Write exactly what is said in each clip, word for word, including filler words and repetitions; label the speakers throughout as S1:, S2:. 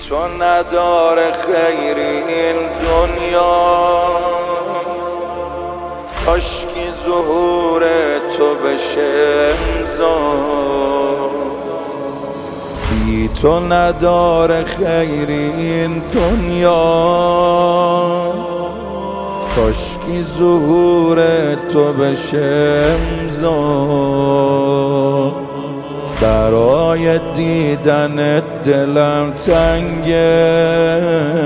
S1: تو نداره خیری این دنیا، کاشکی ظهور تو بشه امضا. بی تو نداره خیری این دنیا، کاشکی ظهور تو بشه امضا. برای دیدن دلم تنگه،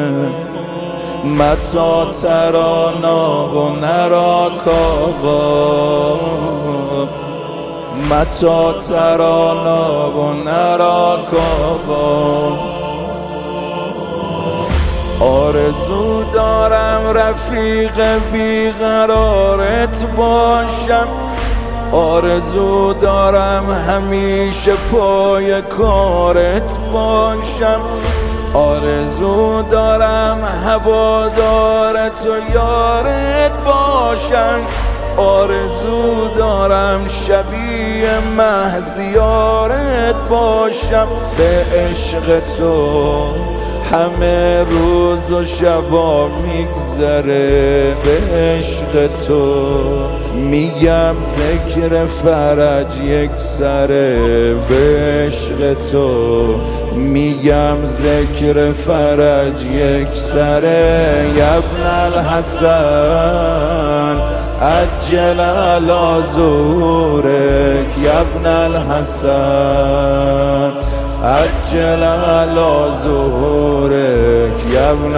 S1: متا ترانا و نراک آقا، متا ترانا و نراک آقا. آرزو دارم رفیق بیقرارت باشم، آرزو دارم همیشه پای کارت باشم، آرزو دارم هوادارت و یارت باشم، آرزو دارم شبیه مهزیارت باشم. به عشق تو همه روز و شبا میگذره، به عشق تو میگم ذکر فرج یک سره، به عشق تو میگم ذکر فرج یک سره. ابن الحسن عجل علی ظهورک، ابن الحسن عجل علی ظهورک، ابن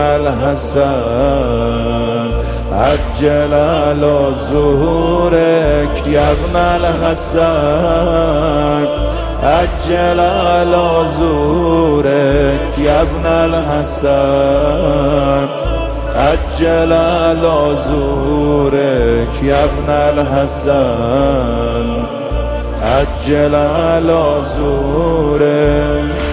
S1: الحسن عجل علی ظهورک، ابن الحسن عجل علی ظهورک، ابن الحسن عجل علی ظهورک، ابن الحسن عجل علی ظهورک.